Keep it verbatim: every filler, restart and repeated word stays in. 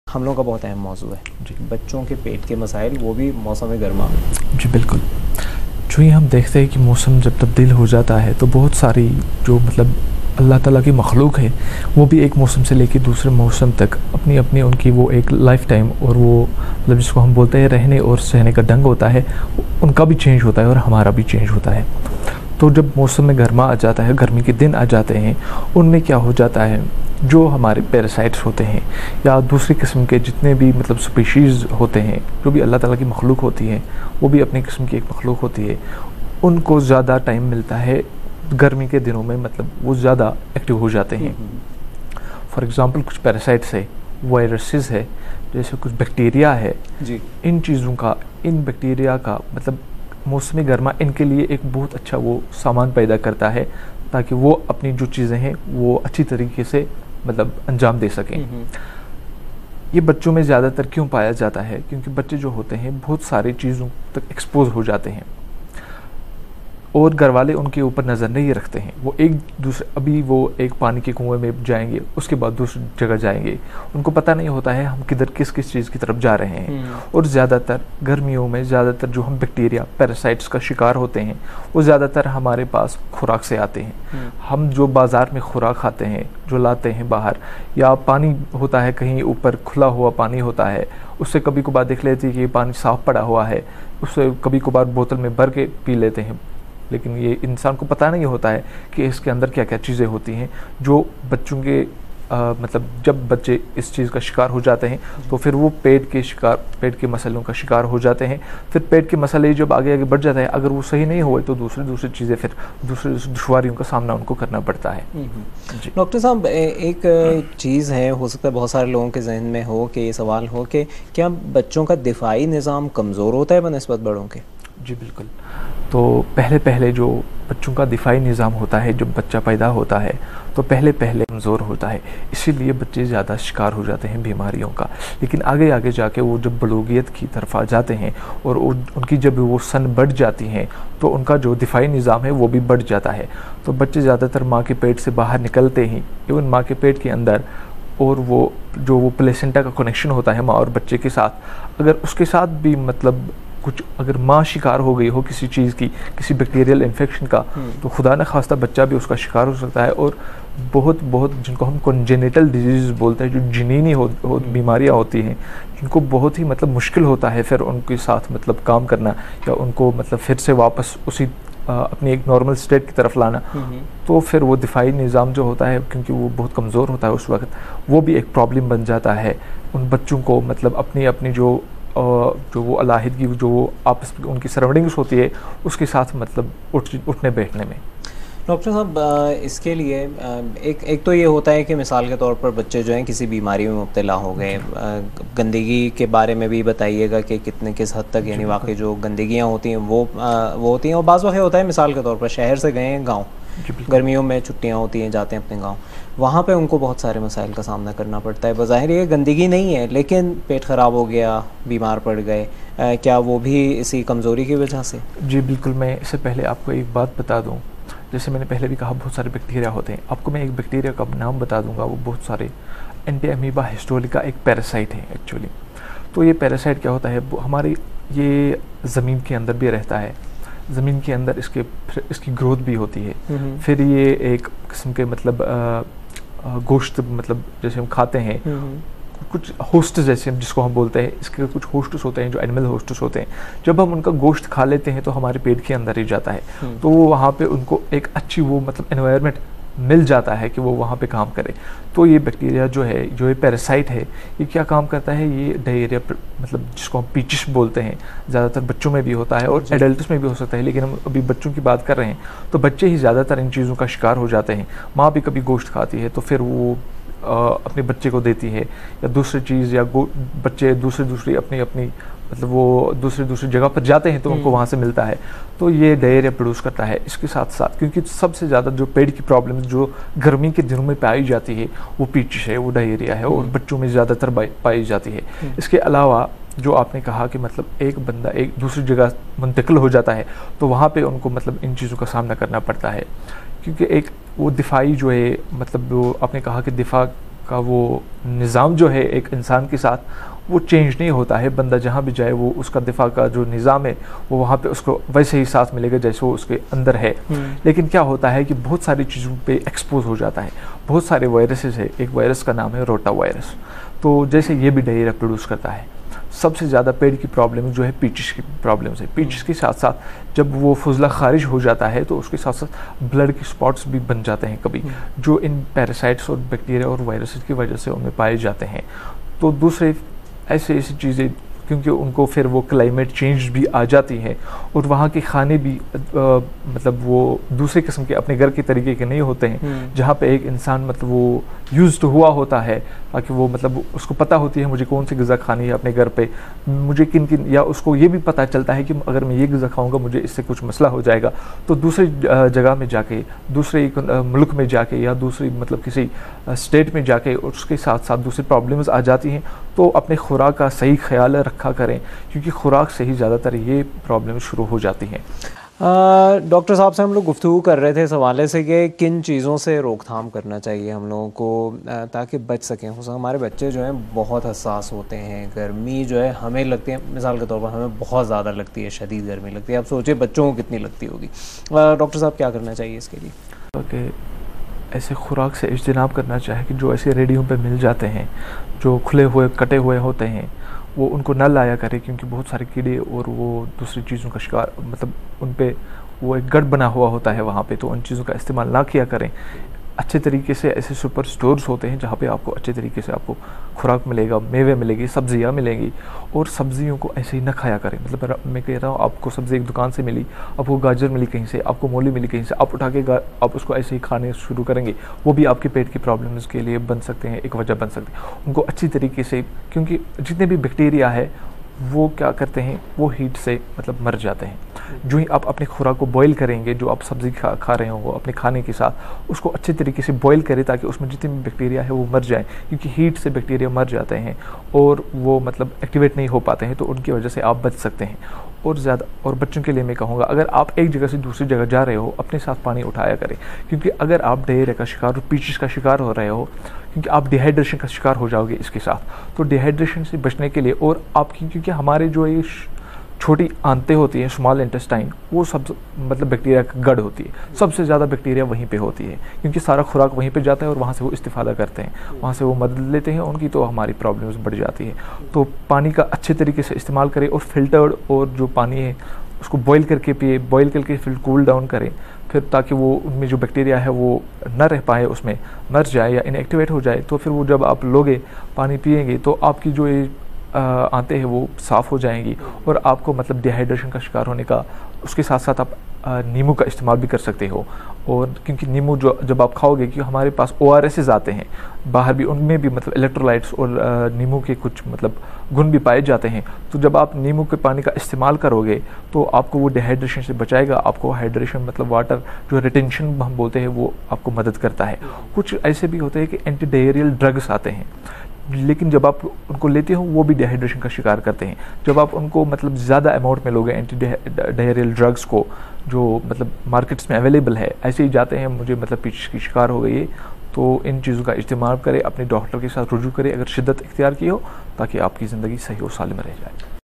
हमलों का बहुत अहम मौजू है जी, बच्चों के पेट के मसाइल, वो भी मौसम गर्मा। जी बिल्कुल। जो ये हम देखते हैं कि मौसम जब तब्दील हो जाता है तो बहुत सारी जो मतलब अल्लाह ताला की मखलूक है वो भी एक मौसम से लेकर दूसरे मौसम तक अपनी अपनी उनकी वो एक लाइफ टाइम और वो मतलब जिसको हम बोलते हैं रहने और सहने का ढंग होता है, उनका भी चेंज होता है और हमारा भी चेंज होता है। तो जब मौसम में गर्मा आ जाता है, गर्मी के दिन आ जाते हैं, उनमें क्या हो जाता है, जो हमारे पैरासाइट्स होते हैं या दूसरी किस्म के जितने भी मतलब स्पीशीज़ होते हैं, जो भी अल्लाह ताला की मखलूक होती हैं, वो भी अपनी किस्म की एक मखलूक होती है, उनको ज़्यादा टाइम मिलता है गर्मी के दिनों में, मतलब वो ज़्यादा एक्टिव हो जाते हैं। फॉर एग्ज़ाम्पल कुछ पैरासाइट्स है, वायरसेस है, जैसे कुछ बैक्टीरिया है जी, इन चीज़ों का, इन बैक्टीरिया का मतलब मौसमी गर्मा इनके लिए एक बहुत अच्छा वो सामान पैदा करता है ताकि वो अपनी जो चीज़ें हैं वो अच्छी तरीके से मतलब अंजाम दे सकें। ये बच्चों में ज़्यादातर क्यों पाया जाता है? क्योंकि बच्चे जो होते हैं बहुत सारी चीज़ों तक एक्सपोज हो जाते हैं और घर वाले उनके ऊपर नज़र नहीं रखते हैं। वो एक दूसरे अभी वो एक पानी के कुएं में जाएंगे, उसके बाद दूसरी जगह जाएंगे, उनको पता नहीं होता है हम किधर किस किस चीज़ की तरफ जा रहे हैं। और ज़्यादातर गर्मियों में ज़्यादातर जो हम बैक्टीरिया पैरासाइट्स का शिकार होते हैं वो ज़्यादातर हमारे पास खुराक से आते हैं। हम जो बाज़ार में खुराक खाते हैं, जो लाते हैं बाहर, या पानी होता है कहीं ऊपर खुला हुआ पानी होता है, उससे कभी कभार देख लेते हैं कि पानी साफ़ पड़ा हुआ है, उससे कभी कभार बोतल में भर के पी लेते हैं, लेकिन ये इंसान को पता नहीं होता है कि इसके अंदर क्या क्या चीज़ें होती हैं जो बच्चों के आ, मतलब जब बच्चे इस चीज़ का शिकार हो जाते हैं तो फिर वो पेट के शिकार पेट के मसलों का शिकार हो जाते हैं। फिर पेट के मसले जब आगे आगे बढ़ जाता है, अगर वो सही नहीं हुए तो दूसरी दूसरी चीज़ें, फिर दूसरी दुश्वारियों का सामना उनको करना पड़ता है। जी डॉक्टर साहब, एक चीज़ है, हो सकता है बहुत सारे लोगों के जहन में हो कि ये सवाल हो कि क्या बच्चों का दिफाई निज़ाम कमज़ोर होता है बनिस्बत बड़ों के? जी बिल्कुल। तो पहले पहले जो बच्चों का दिफाई निज़ाम होता है, जब बच्चा पैदा होता है तो पहले पहले कमज़ोर होता है, इसीलिए बच्चे ज़्यादा शिकार हो जाते हैं बीमारियों का। लेकिन आगे आगे जाके वो जब बलूगियत की तरफ आ जाते हैं और उनकी जब वो सन बढ़ जाती हैं तो उनका जो दिफाई निज़ाम है वो भी बढ़ जाता है। तो बच्चे ज़्यादातर माँ के पेट से बाहर निकलते ही, इवन माँ के पेट के अंदर, और वो जो वो प्लेसेंटा का कनेक्शन होता है माँ और बच्चे के साथ, अगर उसके साथ भी मतलब कुछ अगर माँ शिकार हो गई हो किसी चीज़ की, किसी बैक्टीरियल इन्फेक्शन का, तो खुदा न खास्ता बच्चा भी उसका शिकार हो सकता है। और बहुत बहुत जिनको हम कॉन्जेनिटल डिजीज़ बोलते हैं, जो जिनीनी हो, हो बीमारियाँ होती हैं, जिनको बहुत ही मतलब मुश्किल होता है फिर उनके साथ मतलब काम करना या उनको मतलब फिर से वापस उसी आ, अपनी एक नॉर्मल स्टेट की तरफ लाना, तो फिर वो दिफाई निज़ाम जो होता है, क्योंकि वो बहुत कमज़ोर होता है उस वक्त, वो भी एक प्रॉब्लम बन जाता है उन बच्चों को, मतलब अपनी अपनी जो जो वो अलाहिदगी जो वो आपस में उनकी सराउंडिंग्स होती है उसके साथ मतलब उठ उठने बैठने में। डॉक्टर साहब, इसके लिए एक एक तो ये होता है कि मिसाल के तौर पर बच्चे जो हैं किसी बीमारी में मुब्तला हो गए, गंदगी के बारे में भी बताइएगा कि कितने किस हद तक यानी वाकई जो गंदगियाँ होती हैं वो वो होती हैं, और बाज़ वक़्त होता है मिसाल के तौर पर शहर से गए हैं गाँव, गर्मियों में छुट्टियाँ होती हैं, जाते हैं अपने गाँव, वहाँ पे उनको बहुत सारे मसाइल का सामना करना पड़ता है। बज़ाहिर ये गंदगी नहीं है, लेकिन पेट ख़राब हो गया, बीमार पड़ गए, क्या वो भी इसी कमज़ोरी की वजह से? जी बिल्कुल। मैं इससे पहले आपको एक बात बता दूँ, जैसे मैंने पहले भी कहा बहुत सारे बैक्टीरिया होते हैं, आपको मैं एक बैक्टीरिया का नाम बता दूंगा, वो बहुत सारे एंटीअमीबा हिस्टोलिका एक पैरासाइट है एक्चुअली। तो ये पैरासाइट क्या होता है, हमारी ये ज़मीन के अंदर भी रहता है, ज़मीन के अंदर इसके इसकी ग्रोथ भी होती है। फिर ये एक किस्म के मतलब गोश्त, मतलब जैसे हम खाते हैं, कुछ होस्ट जैसे जिसको हम बोलते हैं, इसके कुछ होस्ट्स होते हैं जो एनिमल होस्ट्स होते हैं, जब हम उनका गोश्त खा लेते हैं तो हमारे पेट के अंदर ही जाता है, तो वो वहाँ पे उनको एक अच्छी वो मतलब एनवायरनमेंट मिल जाता है कि वो वहाँ पे काम करे। तो ये बैक्टीरिया जो है, जो ये पैरासाइट है, ये क्या काम करता है, ये डायरिया मतलब जिसको हम पीचिश बोलते हैं, ज़्यादातर बच्चों में भी होता है और एडल्ट्स में भी हो सकता है, लेकिन हम अभी बच्चों की बात कर रहे हैं, तो बच्चे ही ज़्यादातर इन चीज़ों का शिकार हो जाते हैं। माँ भी कभी गोश्त खाती है तो फिर वो आ, अपने बच्चे को देती है, या दूसरी चीज़, या बच्चे दूसरी दूसरी अपनी अपनी मतलब वो दूसरी दूसरी जगह पर जाते हैं तो उनको वहाँ से मिलता है, तो ये डायरिया प्रोड्यूस करता है। इसके साथ साथ क्योंकि सबसे ज़्यादा जो पेट की प्रॉब्लम जो गर्मी के दिनों में पाई जाती है वो पीचिश है, वो डायरिया है, और बच्चों में ज़्यादातर पाई जाती है। इसके अलावा जो आपने कहा कि मतलब एक बंदा एक दूसरी जगह मुंतकिल हो जाता है तो वहाँ पे उनको मतलब इन चीज़ों का सामना करना पड़ता है, क्योंकि एक वो दिफाई जो है, मतलब वो आपने कहा कि दिफा का वो निज़ाम जो है एक इंसान के साथ वो चेंज नहीं होता है। बंदा जहाँ भी जाए वो उसका दिफा का जो निज़ाम है वो वहाँ पे उसको वैसे ही साथ मिलेगा जैसे वो उसके अंदर है। लेकिन क्या होता है कि बहुत सारी चीज़ों पे एक्सपोज हो जाता है, बहुत सारे वायरसेस है। एक वायरस का नाम है रोटा वायरस, तो जैसे ये भी डायरिया प्रोड्यूस करता है। सबसे ज़्यादा पेट की प्रॉब्लम जो है पीचिस की प्रॉब्लम है। पीचिस के साथ साथ जब वो फुजला खारिज हो जाता है तो उसके साथ साथ ब्लड के स्पॉट्स भी बन जाते हैं कभी, जो इन पैरासाइट्स और बैक्टीरिया और वायरसेस की वजह से उनमें पाए जाते हैं। तो दूसरे ऐसे ऐसी चीज़ें, क्योंकि उनको फिर वो क्लाइमेट चेंज भी आ जाती है और वहाँ के खाने भी आ, मतलब वो दूसरे किस्म के अपने घर के तरीके के नहीं होते हैं, जहाँ पे एक इंसान मतलब वो यूज्ड हुआ होता है, ताकि वो मतलब उसको पता होती है मुझे कौन सी ग़िज़ा खानी है अपने घर पे, मुझे किन किन, या उसको ये भी पता चलता है कि अगर मैं ये ग़िज़ा खाऊंगा मुझे इससे कुछ मसला हो जाएगा। तो दूसरी जगह में जाके, दूसरे मुल्क में जाके या दूसरी मतलब किसी स्टेट में जाके उसके साथ साथ दूसरी प्रॉब्लम्स आ जाती हैं। तो अपने खुराक का सही ख्याल रखा करें, क्योंकि खुराक से ही ज़्यादातर ये प्रॉब्लम शुरू हो जाती हैं। डॉक्टर साहब से हम लोग गुफ्तगू कर रहे थे इस हवाले से कि किन चीज़ों से रोकथाम करना चाहिए हम लोगों को ताकि बच सकें। हो सकता हमारे बच्चे जो हैं बहुत हसास होते हैं, गर्मी जो है हमें लगती है, मिसाल के तौर पर हमें बहुत ज़्यादा लगती है, शदीद गर्मी लगती है। आप सोचिए बच्चों को कितनी लगती होगी। डॉक्टर साहब क्या करना चाहिए इसके लिए? ओके, ऐसे खुराक से इज्तनाब करना चाहिए कि जो ऐसे रेडियो पे मिल जाते हैं, जो खुले हुए कटे हुए होते हैं, वो उनको न लाया करें, क्योंकि बहुत सारे कीड़े और वो दूसरी चीज़ों का शिकार मतलब उन पे वो एक गढ़ बना हुआ होता है वहाँ पे, तो उन चीज़ों का इस्तेमाल ना किया करें। अच्छे तरीके से ऐसे सुपर स्टोर्स होते हैं जहाँ पे आपको अच्छे तरीके से आपको खुराक मिलेगा, मेवे मिलेगी, सब्जियाँ मिलेंगी, और सब्जियों को ऐसे ही ना खाया करें। मतलब मैं कह रहा हूँ आपको सब्ज़ी एक दुकान से मिली, आपको गाजर मिली कहीं से, आपको मूली मिली कहीं से, आप उठा के आप उसको ऐसे ही खाने शुरू करेंगे, वो भी आपके पेट की प्रॉब्लम्स के लिए बन सकते हैं, एक वजह बन सकती है। उनको अच्छी तरीके से, क्योंकि जितने भी बैक्टीरिया है वो क्या करते हैं, वो हीट से मतलब मर जाते हैं। जो ही आप अपने खुराक को बॉईल करेंगे, जो आप सब्ज़ी खा खा रहे हो अपने खाने के साथ, उसको अच्छे तरीके से बॉईल करें ताकि उसमें जितने भी बैक्टीरिया है वो मर जाए, क्योंकि हीट से बैक्टीरिया मर जाते हैं और वो मतलब एक्टिवेट नहीं हो पाते हैं, तो उनकी वजह से आप बच सकते हैं। और ज़्यादा और बच्चों के लिए मैं कहूँगा, अगर आप एक जगह से दूसरी जगह जा रहे हो अपने साथ पानी उठाया करें, क्योंकि अगर आप डायरिया का शिकार और पीचिस का शिकार हो रहे हो, क्योंकि आप डिहाइड्रेशन का शिकार हो जाओगे इसके साथ। तो डिहाइड्रेशन से बचने के लिए, और आपकी क्योंकि हमारे जो ये छोटी आंतें होती हैं, स्मॉल इंटेस्टाइन, वो सब मतलब बैक्टीरिया का गढ़ होती है, सबसे ज़्यादा बैक्टीरिया वहीं पे होती है, क्योंकि सारा खुराक वहीं पे जाता है और वहाँ से वो इस्तिफ़ादा करते हैं, वहाँ से वो मदद लेते हैं उनकी, तो हमारी प्रॉब्लम्स बढ़ जाती है। तो पानी का अच्छे तरीके से इस्तेमाल करें, और फिल्टर्ड और जो पानी है उसको बॉईल करके पिए, बॉईल करके फिर कूल डाउन करें, फिर ताकि वो उनमें जो बैक्टीरिया है वो न रह पाए, उसमें मर जाए या इनएक्टिवेट हो जाए। तो फिर वो जब आप लोगे पानी पिएंगे तो आपकी जो ये आते हैं वो साफ़ हो जाएंगी, और आपको मतलब डिहाइड्रेशन का शिकार होने का, उसके साथ साथ आप नींबू का इस्तेमाल भी कर सकते हो। और क्योंकि नींबू जो जब आप खाओगे, क्योंकि हमारे पास ओ आर एसेस आते हैं बाहर भी, उनमें भी मतलब इलेक्ट्रोलाइट्स और नींबू के कुछ मतलब गुण भी पाए जाते हैं। तो जब आप नींबू के पानी का इस्तेमाल करोगे तो आपको वो डिहाइड्रेशन से बचाएगा, आपको हाइड्रेशन मतलब वाटर जो रिटेंशन हम बोलते हैं वो आपको मदद करता है। कुछ ऐसे भी होते हैं कि एंटी डायरियल ड्रग्स आते हैं, लेकिन जब आप उनको लेते हो वो भी डिहाइड्रेशन का शिकार करते हैं। जब आप उनको मतलब ज़्यादा अमाउंट में लोगे एंटी डायरियल ड्रग्स को, जो मतलब मार्केट्स में अवेलेबल है, ऐसे ही जाते हैं मुझे मतलब पीच की शिकार हो गई है, तो इन चीज़ों का इस्तेमाल करें, अपने डॉक्टर के साथ रुजू करें अगर शिद्दत इख्तियार की हो, ताकि आपकी ज़िंदगी सही और सालिम रह जाए।